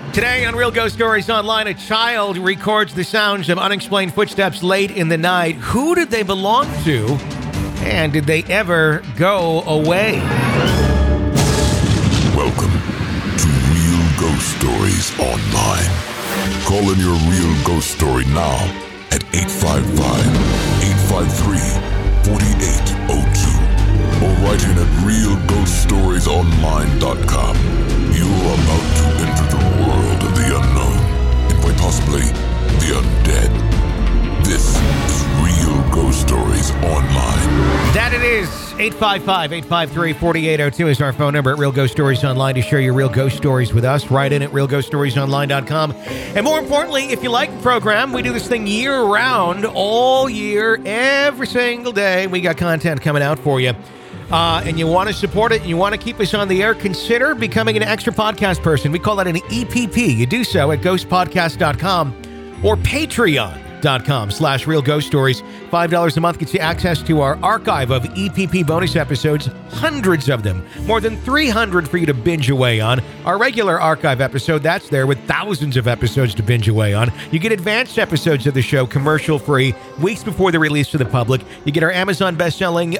Today on Real Ghost Stories Online, a child records the sounds of unexplained footsteps late in the night. Who did they belong to? And did they ever go away? Welcome to Real Ghost Stories Online. Call in your real ghost story now at 855-853-4802 or write in at realghoststoriesonline.com. You are about to enter the world of the unknown and quite possibly the undead. This is Real Ghost Stories Online. That it is. 855-853-4802 is our phone number at Real Ghost Stories Online to share your real ghost stories with us. Write in at realghoststoriesonline.com. And more importantly, if you like the program, we do this thing year-round, all year, every single day. We got content coming out for you. And you want to support it, and you want to keep us on the air, consider becoming an extra podcast person. We call that an EPP. You do so at ghostpodcast.com or patreon.com/Real Ghost Stories. $5 a month gets you access to our archive of EPP bonus episodes, hundreds of them, more than 300 for you to binge away on. Our regular archive episode, that's there with thousands of episodes to binge away on. You get advanced episodes of the show, commercial-free, weeks before the release to the public. You get our Amazon best-selling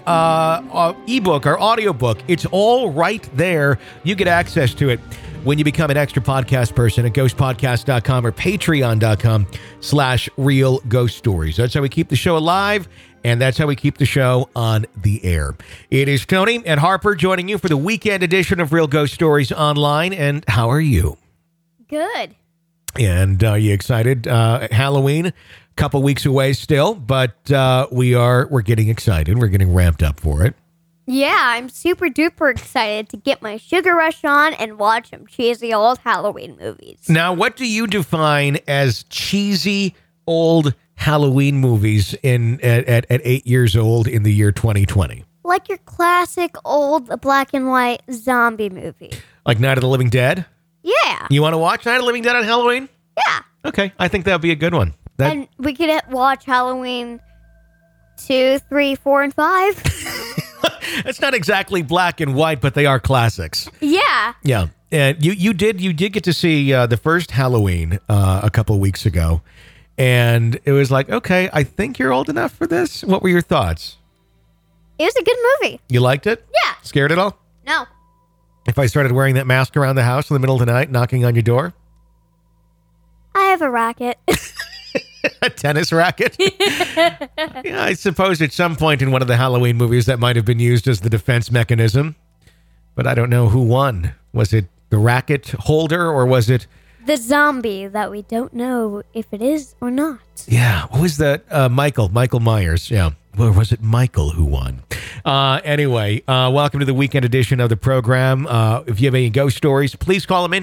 ebook, our audiobook. It's all right there. You get access to it when you become an extra podcast person at ghostpodcast.com or patreon.com/Real Ghost Stories. That's how we keep the show alive, and that's how we keep the show on the air. It is Tony and Harper joining you for the weekend edition of Real Ghost Stories Online. And how are you? Good. And are you excited? Halloween, a couple weeks away still, but we're getting excited. We're getting ramped up for it. Yeah, I'm super duper excited to get my sugar rush on and watch some cheesy old Halloween movies. Now, what do you define as cheesy old Halloween movies at 8 years old in the year 2020? Like your classic old black and white zombie movie. Like Night of the Living Dead? Yeah. You want to watch Night of the Living Dead on Halloween? Yeah. Okay, I think that would be a good one. And we could watch Halloween 2, 3, 4, and 5. It's not exactly black and white, but they are classics. Yeah. Yeah. And you did get to see the first Halloween a couple of weeks ago, and it was like, okay, I think you're old enough for this. What were your thoughts? It was a good movie. You liked it? Yeah. Scared at all? No. If I started wearing that mask around the house in the middle of the night, knocking on your door? I have a racket. A tennis racket? Yeah, I suppose at some point in one of the Halloween movies that might have been used as the defense mechanism. But I don't know who won. Was it the racket holder or was it the zombie that we don't know if it is or not? Yeah. What was that? Michael Myers. Yeah. Or was it Michael who won? Anyway, welcome to the weekend edition of the program. If you have any ghost stories, please call them in,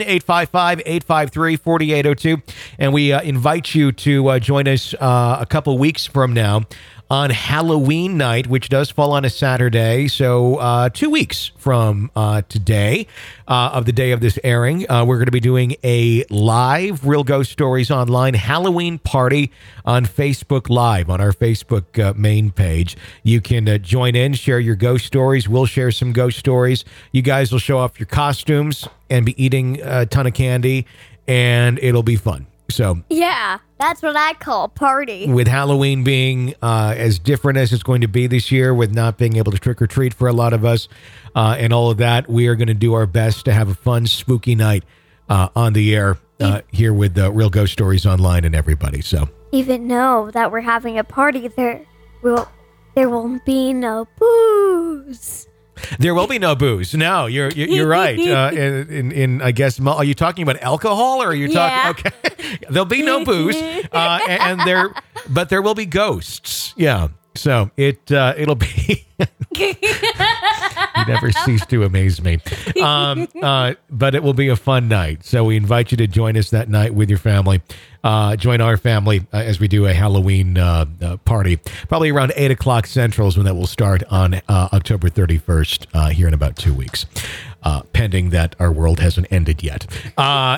855-853-4802. And we invite you to join us a couple weeks from now on Halloween night, which does fall on a Saturday. So 2 weeks from today, of the day of this airing, we're going to be doing a live Real Ghost Stories Online Halloween party on Facebook Live, on our Facebook main page. You can join in, share your ghost stories. We'll share some ghost stories. You guys will show off your costumes and be eating a ton of candy, and it'll be fun. So yeah, that's what I call a party. With Halloween being as different as it's going to be this year, with not being able to trick or treat for a lot of us and all of that, we are going to do our best to have a fun, spooky night on the air here with Real Ghost Stories Online and everybody. So even though that we're having a party, there will be no booze. There will be no booze. No, you're right. In I guess, are you talking about alcohol or are you talking? Okay, there'll be no booze, but there will be ghosts. Yeah, so it'll be. You never cease to amaze me. But it will be a fun night. So we invite you to join us that night with your family. Join our family as we do a Halloween party. Probably around 8 o'clock Central is when that will start on October 31st here in about 2 weeks. Pending that our world hasn't ended yet.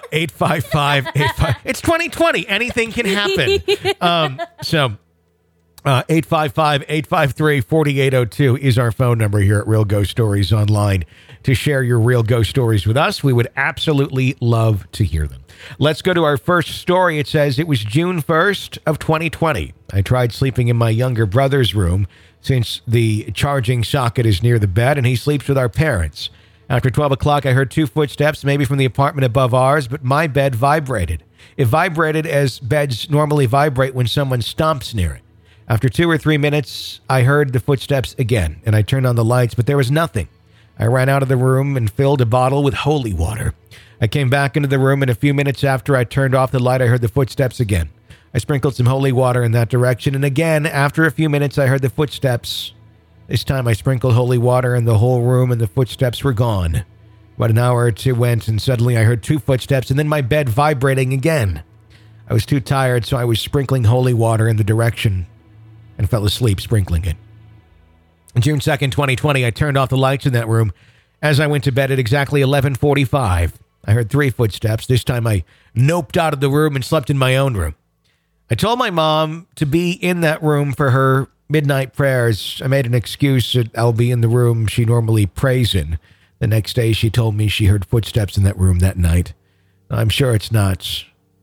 855-85. It's 2020. Anything can happen. So 855-853-4802 is our phone number here at Real Ghost Stories Online to share your real ghost stories with us. We would absolutely love to hear them. Let's go to our first story. It says, it was June 1st of 2020. I tried sleeping in my younger brother's room since the charging socket is near the bed and he sleeps with our parents. After 12 o'clock, I heard 2 footsteps, maybe from the apartment above ours, but my bed vibrated. It vibrated as beds normally vibrate when someone stomps near it. After 2 or 3 minutes, I heard the footsteps again, and I turned on the lights, but there was nothing. I ran out of the room and filled a bottle with holy water. I came back into the room, and a few minutes after I turned off the light, I heard the footsteps again. I sprinkled some holy water in that direction, and again, after a few minutes, I heard the footsteps. This time, I sprinkled holy water in the whole room, and the footsteps were gone. About an hour or two went, and suddenly I heard 2 footsteps, and then my bed vibrating again. I was too tired, so I was sprinkling holy water in the direction and fell asleep sprinkling it. On June 2nd, 2020, I turned off the lights in that room. As I went to bed at exactly 11:45, I heard 3 footsteps. This time I noped out of the room and slept in my own room. I told my mom to be in that room for her midnight prayers. I made an excuse that I'll be in the room she normally prays in. The next day, she told me she heard footsteps in that room that night. I'm sure it's not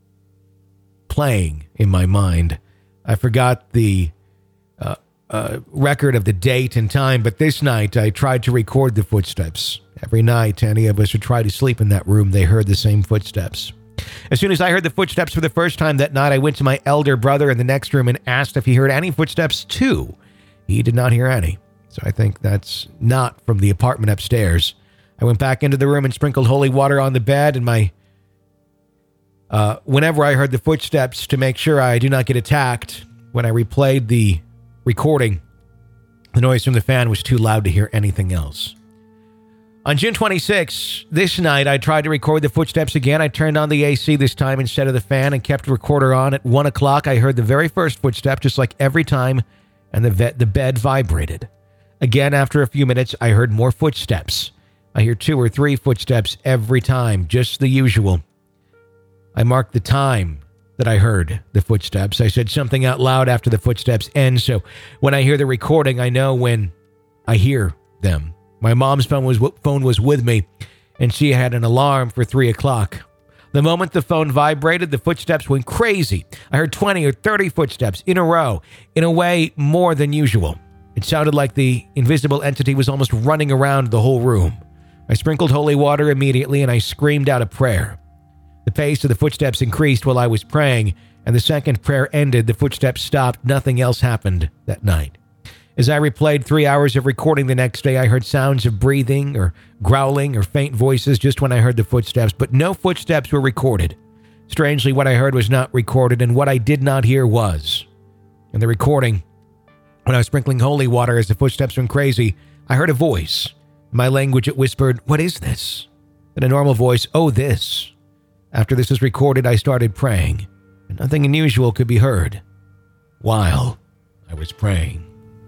playing in my mind. I forgot the record of the date and time, but this night I tried to record the footsteps. Every night any of us would try to sleep in that room, they heard the same footsteps. As soon as I heard the footsteps for the first time that night, I went to my elder brother in the next room and asked if he heard any footsteps too. He did not hear any, so I think that's not from the apartment upstairs. I went back into the room and sprinkled holy water on the bed, and whenever I heard the footsteps, to make sure I do not get attacked, when I replayed the recording, the noise from the fan was too loud to hear anything else. On June 26, this night, I tried to record the footsteps again. I turned on the AC this time instead of the fan and kept the recorder on. At 1 o'clock, I heard the very first footstep, just like every time, and the bed vibrated. Again, after a few minutes, I heard more footsteps. I hear 2 or 3 footsteps every time, just the usual. I marked the time that I heard the footsteps. I said something out loud after the footsteps end, so when I hear the recording, I know when I hear them. My mom's phone was with me, and she had an alarm for 3 o'clock. The moment the phone vibrated, the footsteps went crazy. I heard 20 or 30 footsteps in a row, in a way more than usual. It sounded like the invisible entity was almost running around the whole room. I sprinkled holy water immediately, and I screamed out a prayer. The pace of the footsteps increased while I was praying, and the second prayer ended, the footsteps stopped. Nothing else happened that night. As I replayed 3 hours of recording the next day, I heard sounds of breathing or growling or faint voices just when I heard the footsteps, but no footsteps were recorded. Strangely, what I heard was not recorded, and what I did not hear was. In the recording, when I was sprinkling holy water as the footsteps went crazy, I heard a voice. In my language, it whispered, "What is this?" In a normal voice, "Oh, this." After this was recorded, I started praying, and nothing unusual could be heard while I was praying.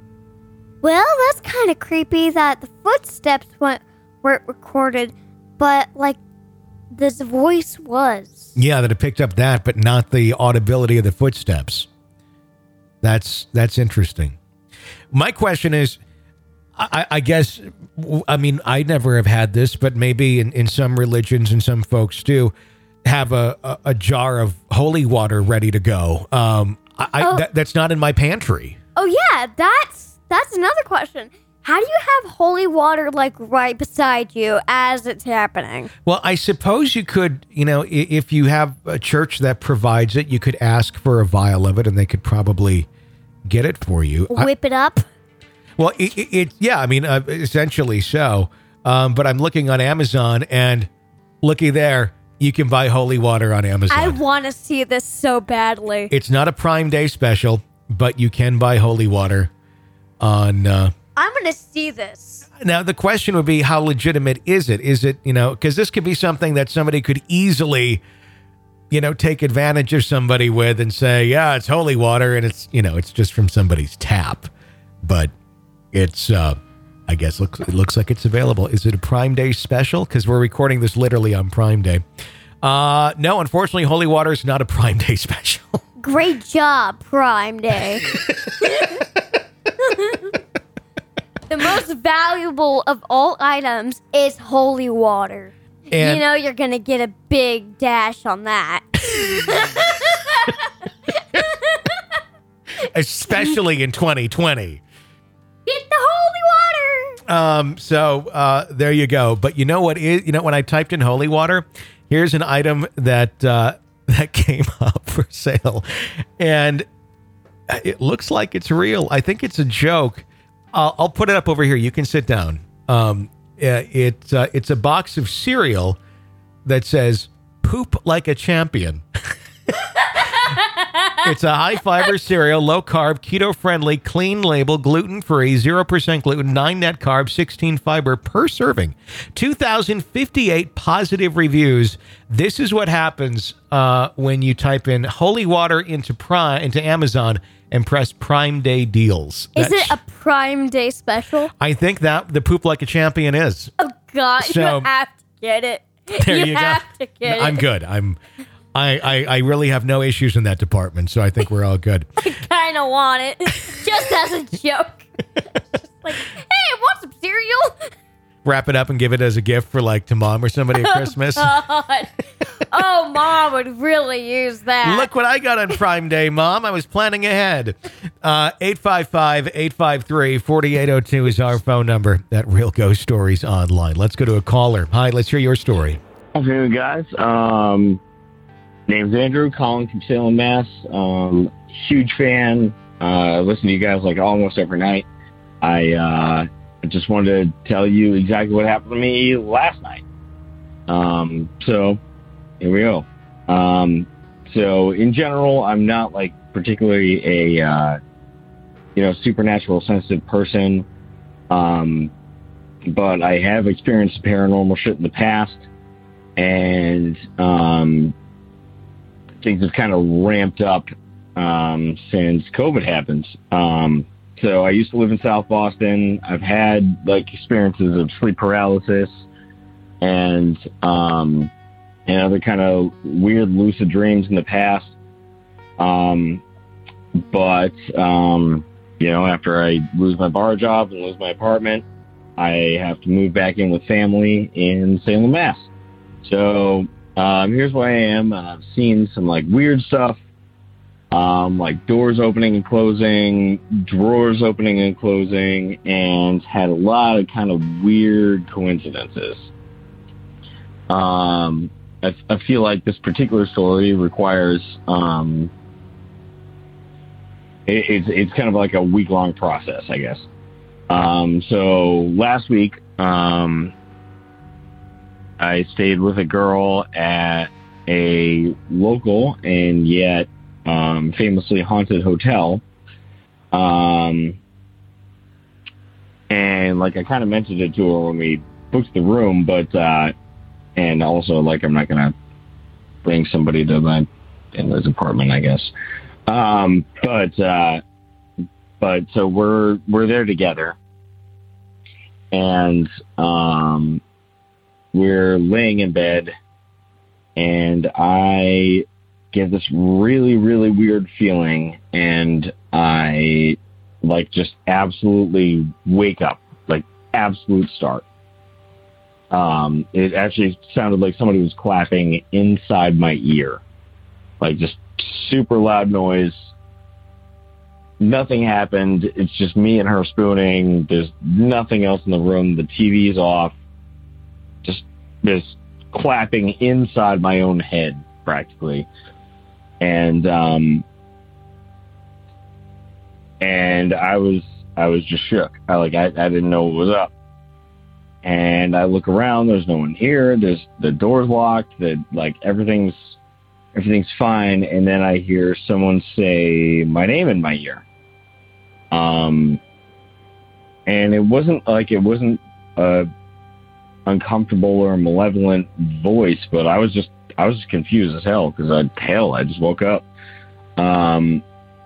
Well, that's kind of creepy that the footsteps weren't recorded, but, this voice was. Yeah, that it picked up that, but not the audibility of the footsteps. That's interesting. My question is, I guess, I never have had this, but maybe in some religions and some folks do, have a jar of holy water ready to go. That's not in my pantry. Oh yeah, that's another question. How do you have holy water right beside you as it's happening? Well, I suppose you could, if you have a church that provides it, you could ask for a vial of it, and they could probably get it for you. Whip it up. Well, essentially so. But I'm looking on Amazon, and looky there. You can buy holy water on Amazon. I want to see this so badly. It's not a Prime Day special, but you can buy holy water on... I'm going to see this. Now, the question would be, how legitimate is it? Is it, because this could be something that somebody could easily, take advantage of somebody with and say, yeah, it's holy water, and it's, it's just from somebody's tap. But it's... I guess it looks like it's available. Is it a Prime Day special? Because we're recording this literally on Prime Day. No, unfortunately, holy water is not a Prime Day special. Great job, Prime Day. The most valuable of all items is holy water. And You're going to get a big dash on that. especially in 2020. Get the holy water. So there you go. But you know what is? When I typed in holy water, here's an item that that came up for sale, and it looks like it's real. I think it's a joke. I'll put it up over here. You can sit down. It's a box of cereal that says "Poop like a champion." It's a high-fiber cereal, low-carb, keto-friendly, clean label, gluten-free, 0% gluten, 9 net carbs, 16 fiber per serving. 2,058 positive reviews. This is what happens when you type in holy water into Amazon and press Prime Day deals. Is it a Prime Day special? I think that the Poop Like a Champion is. Oh, God. So, you have to get it. There you have go. to get it. I'm good. I really have no issues in that department, so I think we're all good. I kind of want it, just as a joke. Just like, hey, want some cereal? Wrap it up and give it as a gift for to mom or somebody at Christmas. God. Oh, Mom would really use that. Look what I got on Prime Day, Mom. I was planning ahead. 855-853-4802 is our phone number at Real Ghost Stories Online. Let's go to a caller. Hi, let's hear your story. Afternoon, guys. Name's Andrew, calling from Salem, Mass. Huge fan. Listen to you guys almost every night. I just wanted to tell you exactly what happened to me last night. So here we go. So in general, I'm not particularly a supernatural sensitive person. But I have experienced paranormal shit in the past, and things have kind of ramped up since COVID happened. So I used to live in South Boston. I've had experiences of sleep paralysis and other kind of weird lucid dreams in the past. But after I lose my bar job and lose my apartment, I have to move back in with family in Salem, Mass. So here's where I am. I've seen some weird stuff, doors opening and closing, drawers opening and closing, and had a lot of kind of weird coincidences. I feel like this particular story requires it's kind of like a week-long process, I guess. So last week, I stayed with a girl at a local and yet famously haunted hotel. And I kind of mentioned it to her when we booked the room, but and also I'm not gonna bring somebody to my in-laws apartment, I guess. But so we're there together, and we're laying in bed, and I get this really, really weird feeling, and I just absolutely wake up, absolute start. It actually sounded like somebody was clapping inside my ear, just super loud noise. Nothing happened. It's just me and her spooning. There's nothing else in the room. The TV's off. Just this clapping inside my own head, practically. And I was just shook. I didn't know what was up. And I look around. There's no one here. The door's locked. Everything's fine. And then I hear someone say my name in my ear. And it wasn't a uncomfortable or malevolent voice, but I was just confused as hell because I just woke up. And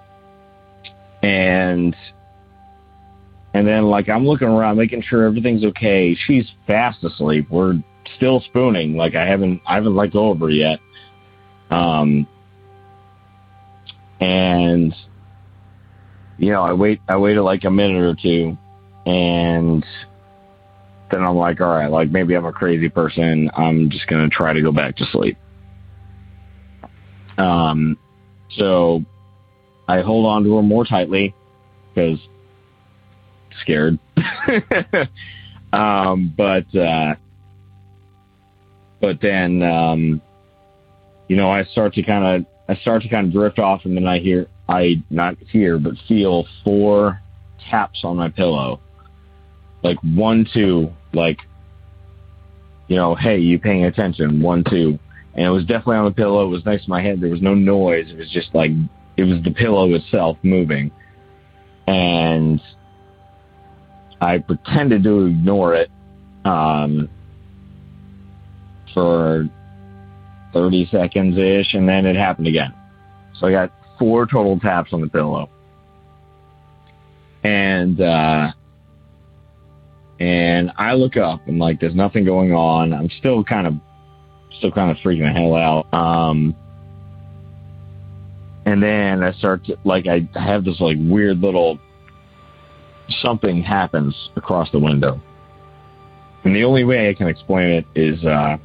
then I'm looking around, making sure everything's okay. She's fast asleep. We're still spooning. I haven't let go of her yet. And, I waited like a minute or two, and then I'm like, all right, like maybe I'm a crazy person. I'm just going to try to go back to sleep. So I hold on to her more tightly because scared. But then, I start to kind of drift off, and then I not hear, but feel 4 taps on my pillow. Like 1, 2, like, hey, you paying attention? 1, 2. And it was definitely on the pillow. It was next to my head. There was no noise. It was just like, it was the pillow itself moving. And I pretended to ignore it for 30 seconds-ish, and then it happened again. So I got 4 total taps on the pillow. And I look up, and like there's nothing going on. I'm still kind of freaking the hell out. And then I start to, like, I have this like weird little something happens across the window. And the only way I can explain it is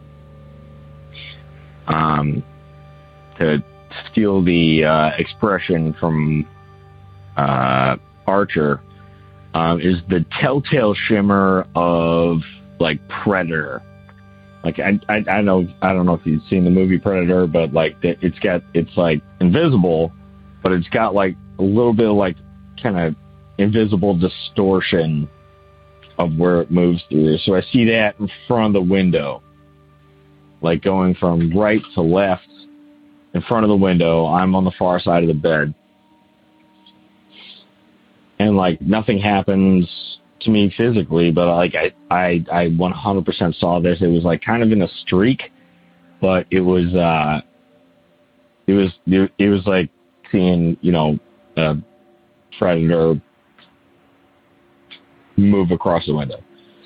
to steal the expression from Archer, is the telltale shimmer of like Predator. Like I don't know if you've seen the movie Predator, but like it's like invisible, but it's got like a little bit of like kind of invisible distortion of where it moves through. So I see that in front of the window, like going from right to left in front of the window. I'm on the far side of the bed, and like nothing happens to me physically, but like I 100% saw this. It was like kind of in a streak, but it was like seeing a predator move across the window.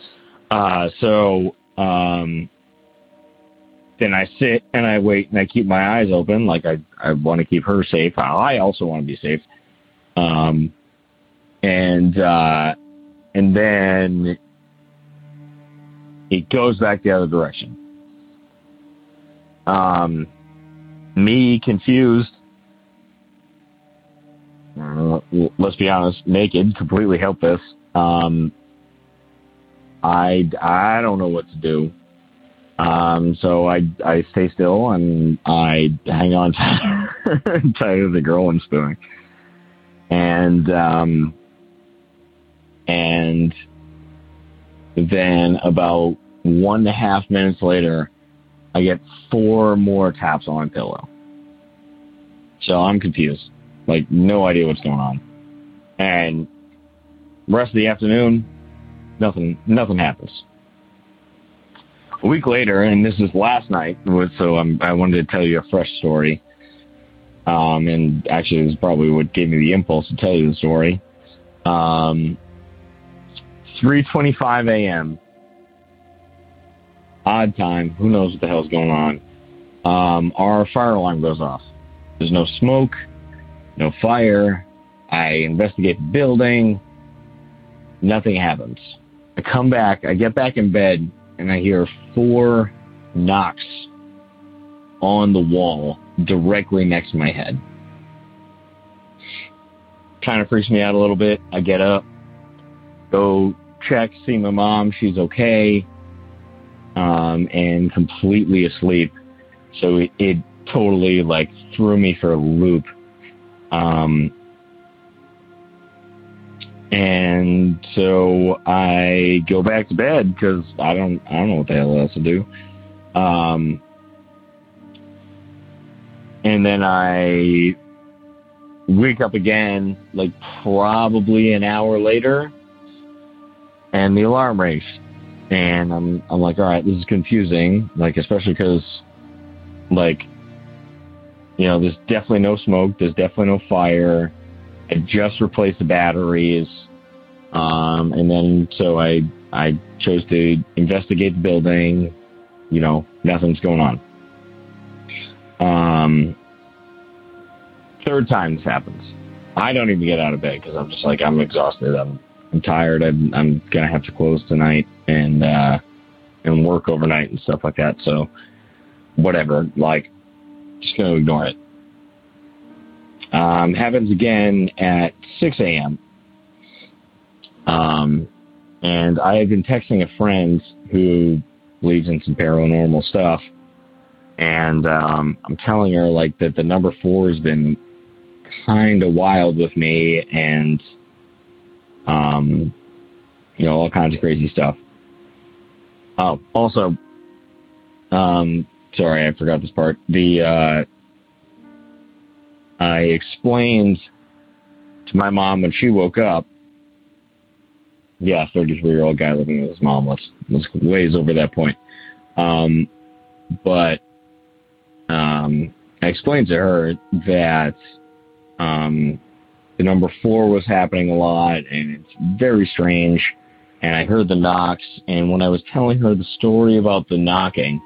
So then I sit and I wait and I keep my eyes open, like I want to keep her safe. I also want to be safe. And then it goes back the other direction. Me confused, let's be honest, naked, completely helpless. I don't know what to do. So I stay still and I hang on tight to the girl and spoon. And then about 1.5 minutes later, I get 4 more taps on my pillow. So I'm confused, like no idea what's going on. And the rest of the afternoon, nothing happens. A week later, and this is last night, so I wanted to tell you a fresh story. And actually, this is probably what gave me the impulse to tell you the story. 3:25 a.m. Odd time. Who knows what the hell's going on? Our fire alarm goes off. There's no smoke, no fire. I investigate the building. Nothing happens. I come back. I get back in bed, and I hear 4 knocks on the wall directly next to my head. Kind of freaks me out a little bit. I get up, go check, see my mom. She's okay, and completely asleep. So it totally like threw me for a loop. And so I go back to bed because I don't know what the hell else to do. And then I wake up again, like probably an hour later, and the alarm rings. And I'm like, all right, this is confusing, like especially because, like, there's definitely no smoke, there's definitely no fire. I just replaced the batteries, and then so I chose to investigate the building. Nothing's going on. third time this happens. I don't even get out of bed because I'm just like, I'm exhausted. I'm tired. I'm going to have to close tonight and work overnight and stuff like that. So whatever, like, just going to ignore it. Happens again at 6 a.m. And I have been texting a friend who believes in some paranormal stuff. And I'm telling her, like, that the number 4 has been kind of wild with me and, all kinds of crazy stuff. Oh, also, sorry, I forgot this part. I explained to my mom when she woke up. Yeah, 33-year-old guy living with his mom. Let's ways over that point. But I explained to her that the number 4 was happening a lot, and it's very strange. And I heard the knocks, and when I was telling her the story about the knocking,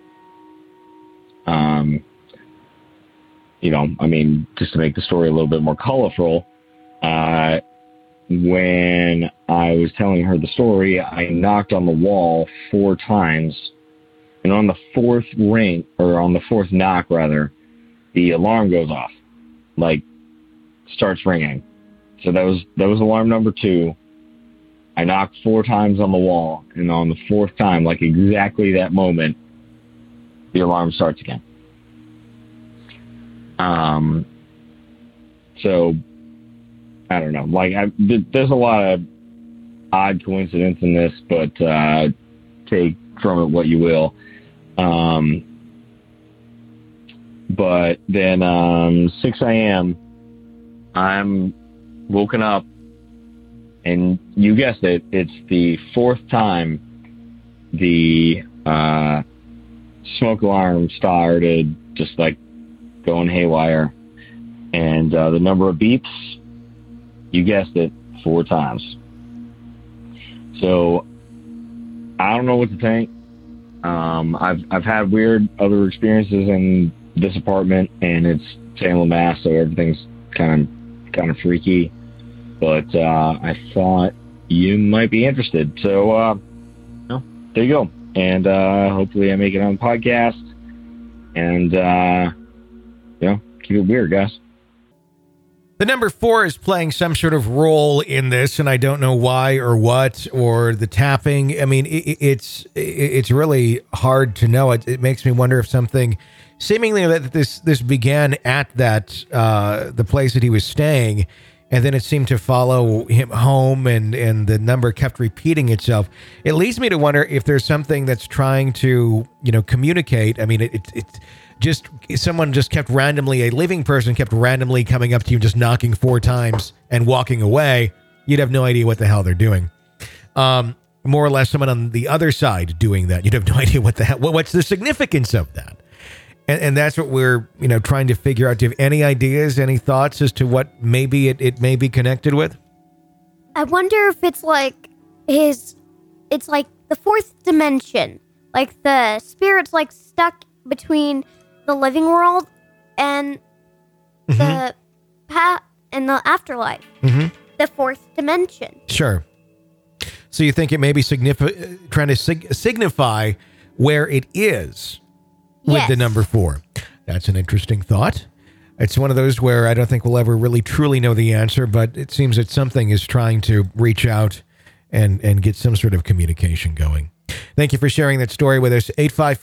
just to make the story a little bit more colorful, when I was telling her the story, I knocked on the wall 4 times, and on the 4th ring, or on the 4th knock rather, the alarm goes off, like starts ringing. So that was alarm number 2. I knocked 4 times on the wall, and on the 4th time, like exactly that moment, the alarm starts again. So I don't know. Like, there's a lot of odd coincidence in this, but take from it what you will. But then 6 a.m., I'm woken up, and you guessed it, it's the 4th time the smoke alarm started just like going haywire. And the number of beeps, you guessed it, 4 times. So I don't know what to think. I've had weird other experiences in this apartment, and it's Salem, Mass, so everything's kind of freaky. But I thought you might be interested. So there you go. And hopefully I make it on the podcast. And keep it weird, guys. The number 4 is playing some sort of role in this, and I don't know why or what, or the tapping. I mean, it's really hard to know. It makes me wonder if something, seemingly that this began at that the place that he was staying, and then it seemed to follow him home, and the number kept repeating itself. It leads me to wonder if there's something that's trying to communicate. I mean, it's just someone just kept randomly, a living person kept randomly coming up to you, just knocking 4 times and walking away. You'd have no idea what the hell they're doing. More or less someone on the other side doing that. You'd have no idea what the hell, what's the significance of that. And that's what we're, trying to figure out. Do you have any ideas, any thoughts as to what maybe it may be connected with? I wonder if it's like it's like the 4th dimension. Like the spirit's like stuck between the living world and the path and the afterlife. The 4th dimension. Sure. So you think it may be trying to signify where it is with the number 4. That's an interesting thought. It's one of those where I don't think we'll ever really truly know the answer, but it seems that something is trying to reach out and get some sort of communication going. Thank you for sharing that story with us.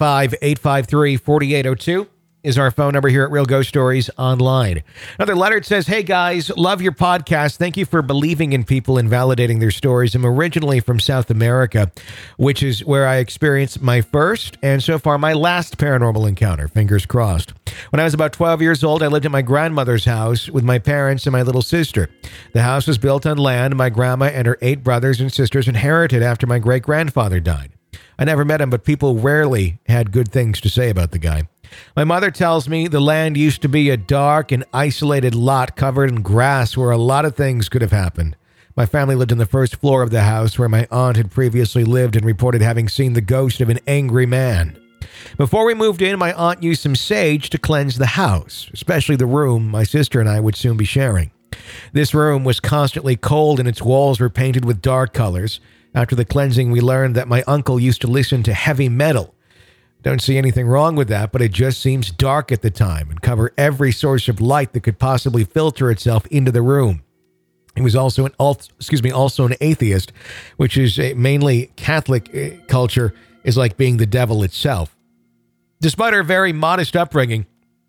855-853-4802 is our phone number here at Real Ghost Stories Online. Another letter says, "Hey guys, love your podcast. Thank you for believing in people and validating their stories. I'm originally from South America, which is where I experienced my first and so far my last paranormal encounter. Fingers crossed. When I was about 12 years old, I lived at my grandmother's house with my parents and my little sister. The house was built on land my grandma and her 8 brothers and sisters inherited after my great-grandfather died. I never met him, but people rarely had good things to say about the guy. My mother tells me the land used to be a dark and isolated lot covered in grass where a lot of things could have happened. My family lived on the first floor of the house where my aunt had previously lived and reported having seen the ghost of an angry man. Before we moved in, my aunt used some sage to cleanse the house, especially the room my sister and I would soon be sharing. This room was constantly cold and its walls were painted with dark colors. After the cleansing, we learned that my uncle used to listen to heavy metal. Don't see anything wrong with that, but it just seems dark at the time and cover every source of light that could possibly filter itself into the room. He was also an atheist, which is mainly Catholic culture is like being the devil itself. Despite our very modest upbringing,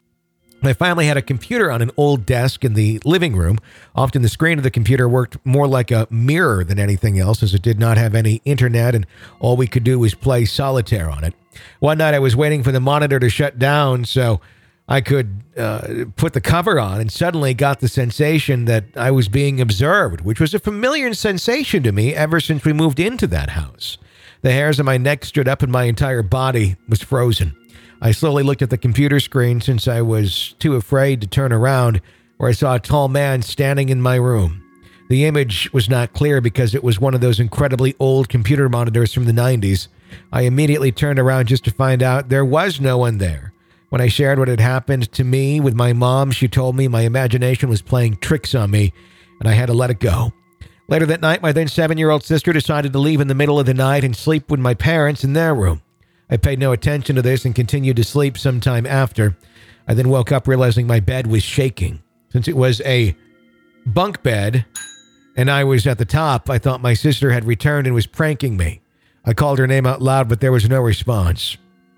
my family had a computer on an old desk in the living room. Often the screen of the computer worked more like a mirror than anything else, as it did not have any internet and all we could do was play solitaire on it. One night I was waiting for the monitor to shut down so I could put the cover on, and suddenly got the sensation that I was being observed, which was a familiar sensation to me ever since we moved into that house. The hairs on my neck stood up and my entire body was frozen. I slowly looked at the computer screen since I was too afraid to turn around, where I saw a tall man standing in my room. The image was not clear because it was one of those incredibly old computer monitors from the 90s. I immediately turned around just to find out there was no one there. When I shared what had happened to me with my mom, she told me my imagination was playing tricks on me, and I had to let it go. Later that night, my then 7-year-old sister decided to leave in the middle of the night and sleep with my parents in their room. I paid no attention to this and continued to sleep sometime after. I then woke up realizing my bed was shaking. Since it was a bunk bed and I was at the top, I thought my sister had returned and was pranking me. I called her name out loud, but there was no response.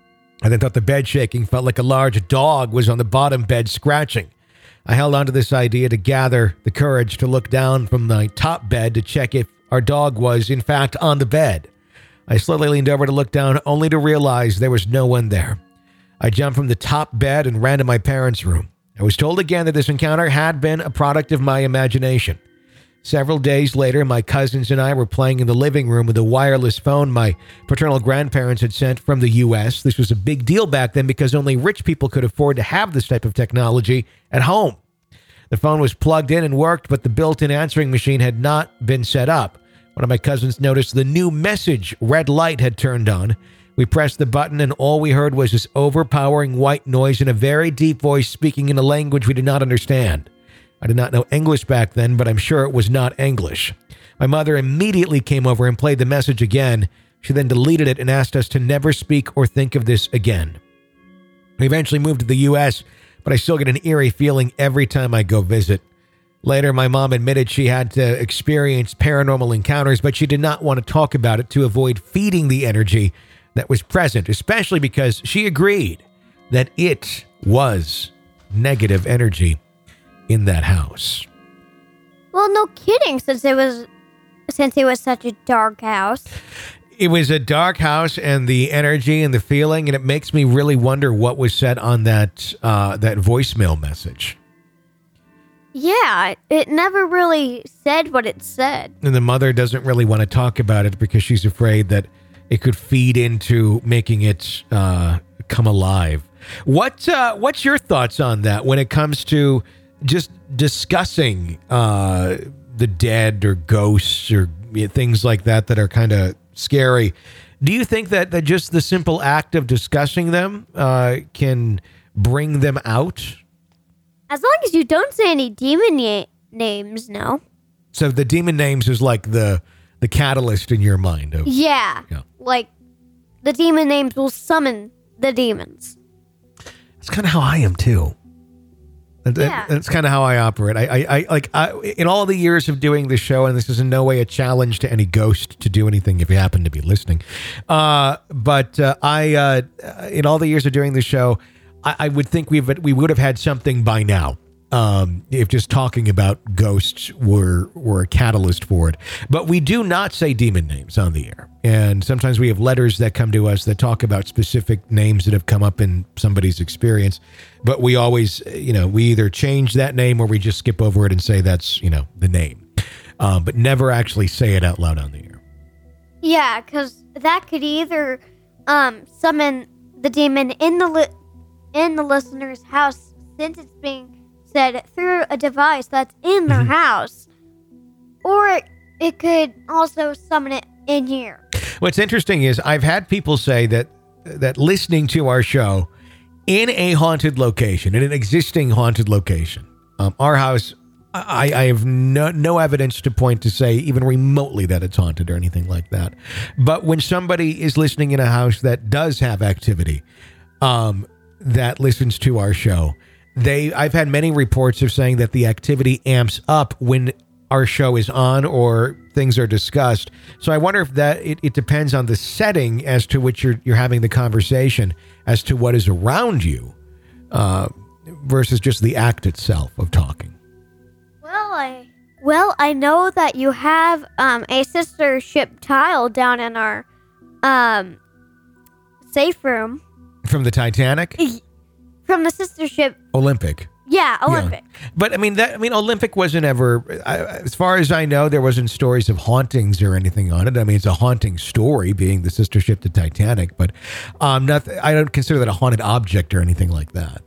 I then thought the bed shaking felt like a large dog was on the bottom bed scratching. I held on to this idea to gather the courage to look down from the top bed to check if our dog was, in fact, on the bed. I slowly leaned over to look down, only to realize there was no one there. I jumped from the top bed and ran to my parents' room. I was told again that this encounter had been a product of my imagination. Several days later, my cousins and I were playing in the living room with a wireless phone my paternal grandparents had sent from the U.S. This was a big deal back then because only rich people could afford to have this type of technology at home. The phone was plugged in and worked, but the built-in answering machine had not been set up. One of my cousins noticed the new message red light had turned on. We pressed the button and all we heard was this overpowering white noise in a very deep voice speaking in a language we did not understand. I did not know English back then, but I'm sure it was not English. My mother immediately came over and played the message again. She then deleted it and asked us to never speak or think of this again. We eventually moved to the U.S., but I still get an eerie feeling every time I go visit. Later, my mom admitted she had to experience paranormal encounters, but she did not want to talk about it to avoid feeding the energy that was present, especially because she agreed that it was negative energy in that house. Well, no kidding, since it was such a dark house. It was a dark house, and the energy and the feeling, and it makes me really wonder what was said on that voicemail message. Yeah, it never really said what it said. And the mother doesn't really want to talk about it because she's afraid that it could feed into making it come alive. What's your thoughts on that when it comes to just discussing the dead or ghosts or things like that are kind of scary? Do you think that just the simple act of discussing them can bring them out? As long as you don't say any demon names, no. So the demon names is like the catalyst in your mind. Yeah. Like the demon names will summon the demons. That's kind of how I am too. That's kind of how I operate. I in all the years of doing this show, and this is in no way a challenge to any ghost to do anything if you happen to be listening. But in all the years of doing the show, I would think we would have had something by now. If just talking about ghosts were a catalyst for it. But we do not say demon names on the air. And sometimes we have letters that come to us that talk about specific names that have come up in somebody's experience. But we always, we either change that name or we just skip over it and say that's, the name. But never actually say it out loud on the air. Yeah, because that could either summon the demon in the listener's house, since it's being said through a device that's in their house, or it could also summon it in here. What's interesting is I've had people say that that listening to our show in a haunted location, in an existing haunted location, our house, I have no evidence to point to say even remotely that it's haunted or anything like that. But when somebody is listening in a house that does have activity, that listens to our show, I've had many reports of saying that the activity amps up when our show is on or things are discussed. So I wonder if that it depends on the setting as to which you're having the conversation as to what is around you, versus just the act itself of talking. Well, I know that you have a sister ship tile down in our safe room. From the Titanic? From the sister ship. Olympic. Yeah, Olympic. Yeah. But Olympic wasn't ever, as far as I know, there wasn't stories of hauntings or anything on it. I mean, it's a haunting story being the sister ship to Titanic, but I don't consider that a haunted object or anything like that.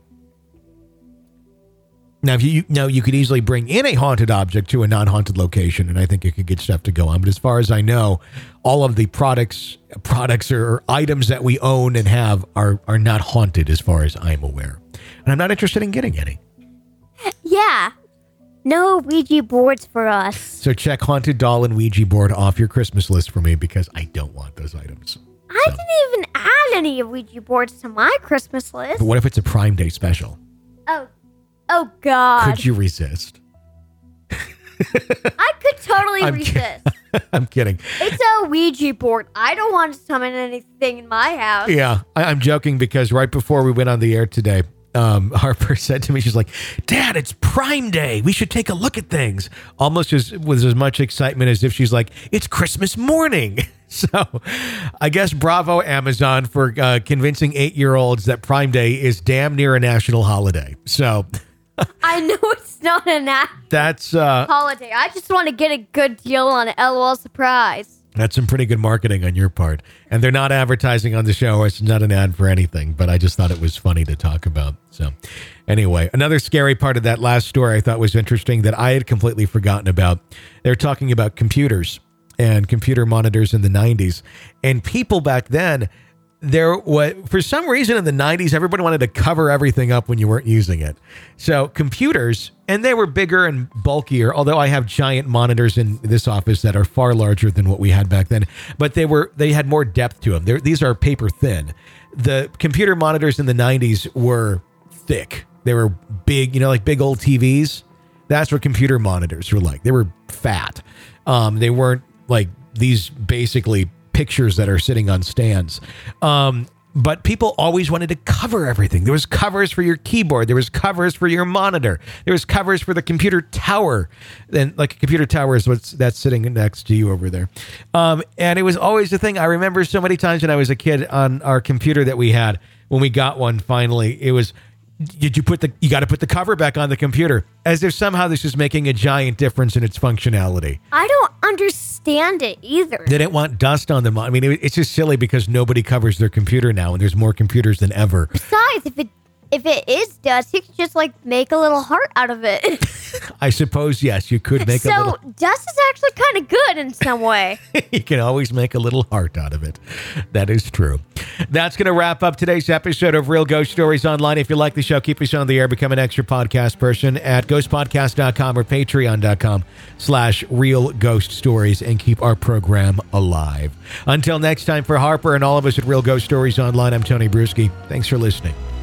Now, you could easily bring in a haunted object to a non-haunted location, and I think you could get stuff to go on. But as far as I know, all of the products or items that we own and have are not haunted, as far as I'm aware. And I'm not interested in getting any. Yeah. No Ouija boards for us. So check haunted doll and Ouija board off your Christmas list for me, because I don't want those items. I didn't even add any Ouija boards to my Christmas list. But what if it's a Prime Day special? Oh, God. Could you resist? I could totally resist. I'm kidding. It's a Ouija board. I don't want to summon anything in my house. Yeah, I'm joking because right before we went on the air today, Harper said to me, she's like, Dad, it's Prime Day. We should take a look at things. Almost with as much excitement as if she's like, it's Christmas morning. So I guess bravo, Amazon, for convincing 8-year-olds that Prime Day is damn near a national holiday. So I know it's not a national holiday. I just want to get a good deal on an LOL surprise. That's some pretty good marketing on your part. And they're not advertising on the show. It's not an ad for anything, but I just thought it was funny to talk about. So anyway, another scary part of that last story I thought was interesting that I had completely forgotten about. They're talking about computers and computer monitors in the 90s. And people back then, for some reason in the 90s, everybody wanted to cover everything up when you weren't using it. So computers, and they were bigger and bulkier, although I have giant monitors in this office that are far larger than what we had back then, but they had more depth to them. These are paper thin. The computer monitors in the 90s were thick. They were big, like big old TVs. That's what computer monitors were like. They were fat. They weren't like these basically pictures that are sitting on stands. But people always wanted to cover everything. There was covers for your keyboard. There was covers for your monitor. There was covers for the computer tower. And like a computer tower is that's sitting next to you over there. And it was always the thing. I remember so many times when I was a kid on our computer that we had, when we got one finally, it was, you got to put the cover back on the computer, as if somehow this is making a giant difference in its functionality. I don't understand it either. They didn't want dust on them. I mean, it's just silly because nobody covers their computer now, and there's more computers than ever. Besides, if it is dust, you could just make a little heart out of it. I suppose, yes, you could make a little... So, dust is actually kind of good in some way. You can always make a little heart out of it. That is true. That's going to wrap up today's episode of Real Ghost Stories Online. If you like the show, keep us on the air. Become an extra podcast person at ghostpodcast.com or patreon.com/Real Ghost Stories and keep our program alive. Until next time, for Harper and all of us at Real Ghost Stories Online, I'm Tony Bruschi. Thanks for listening.